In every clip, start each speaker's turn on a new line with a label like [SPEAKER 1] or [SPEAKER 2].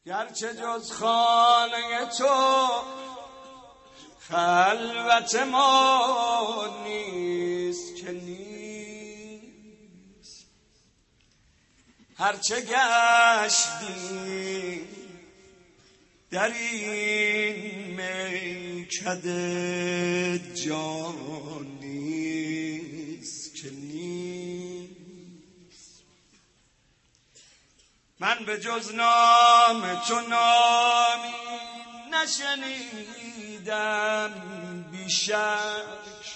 [SPEAKER 1] گرچه جز خانه تو خلوت ما نیست که نیست، هرچه گشتی در این میکده جان نیست که نیست. من به جز نام تو نامی نشنیدم بیشک،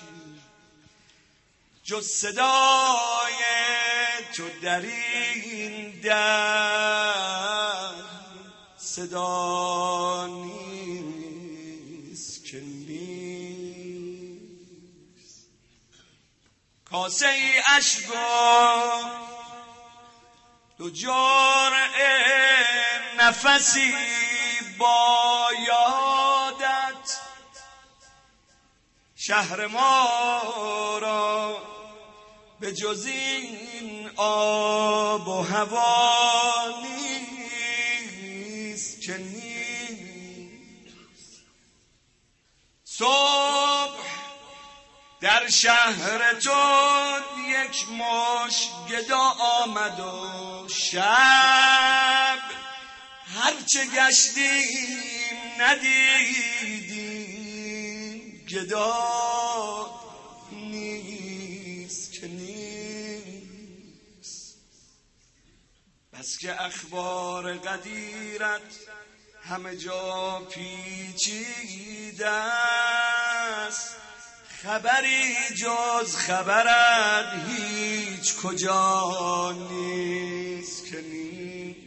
[SPEAKER 1] جز صدای تو در این در صدا نیست که نیست. کاسه ای اشک و دو جرعه نفسی با یادت، شهر ما را به جز این آب و هوا نیست که نیست. صبح در شهر تو یک مشت گدا آمد و شب هرچه گشتیم ندیدیم، گدا نیست که نیست. بس که اخبار قدیرت همه جا پیچیده است، خبری جز خبرت هیچ کجا نیست که نیست.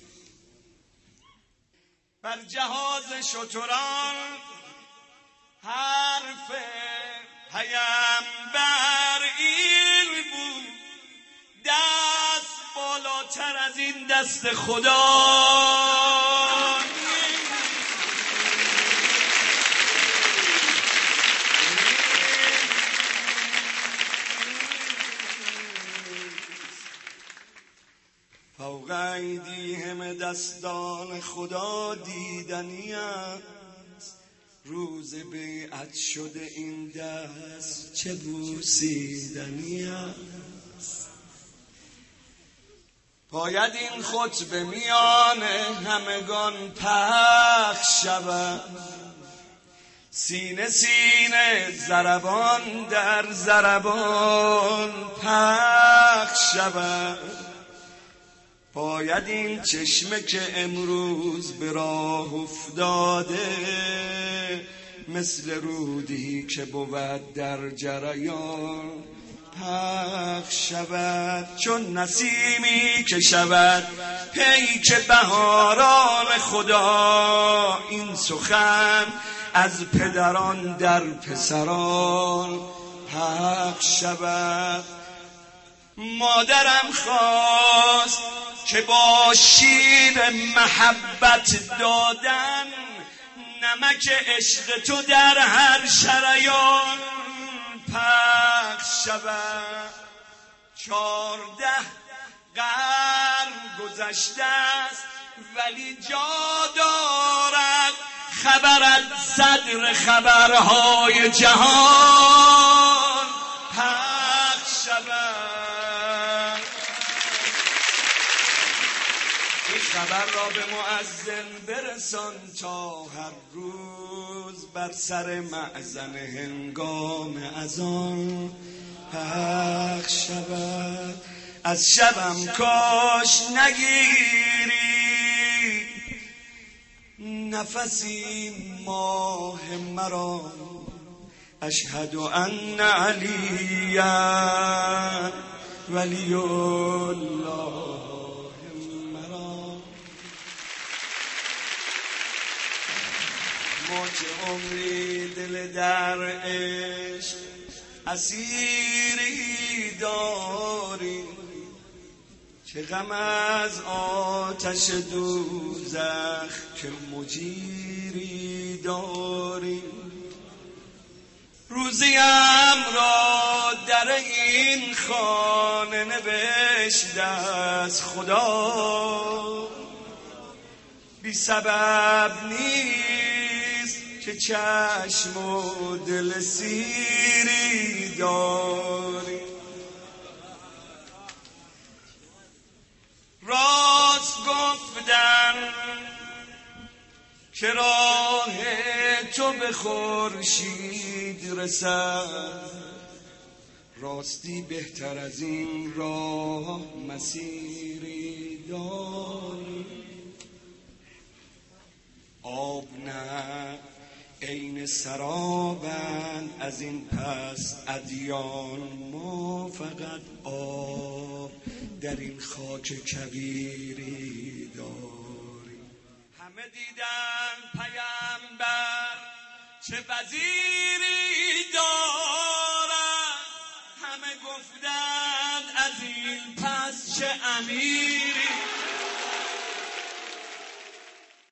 [SPEAKER 1] بر جهاز شتران حرف پیامبر این بود، دست بالاتر از این دست خدا. فوق ایدیهم دستان خدا دیدنی است، روز بیعت شده این دست چه بوسیدنی است. باید این خطبه میان همگان پخش شود، سینه سینه ضربان در ضربان پخش شود. باید این چشمه که امروز به راه افتاده مثل رودی که بود در جریان پخش شود، چون نسیمی که شود پیک بهاران خدا. این سخن از پدران در پسران پخش شود. مادرم خواست که با شیر محبت دادن نمک عشق تو در هر شریان پخش شود. 14 قرن گذشته است ولی جا دارد خبرت صدر خبرهای جهان پخش شود. این خبر را به مؤذن برسان تا هر روز بر سر مأذن هنگام اذان پخش شود. از شبم کاش نگیری نفسی ماه مرا، اشهد ان علیّا ولی الله مرا. ما که عمری دل در عشق اسیری داریم، چه غم از آتش دوزخ که مجیری داریم. روزیم را در این خانه نوشته از خدا، بی سبب نیست که چشم و دل سیری داری. راست گفتن که راه تو به خورشید رسد، راستی بهتر از این راه مسیری داری. آب نه عین سرابند از این پس ادیان، ما فقط آب در این خاک کویری داریم. همه دیدن پیامبر چه وزیری دارد، همه گفتند از این پس چه امیری.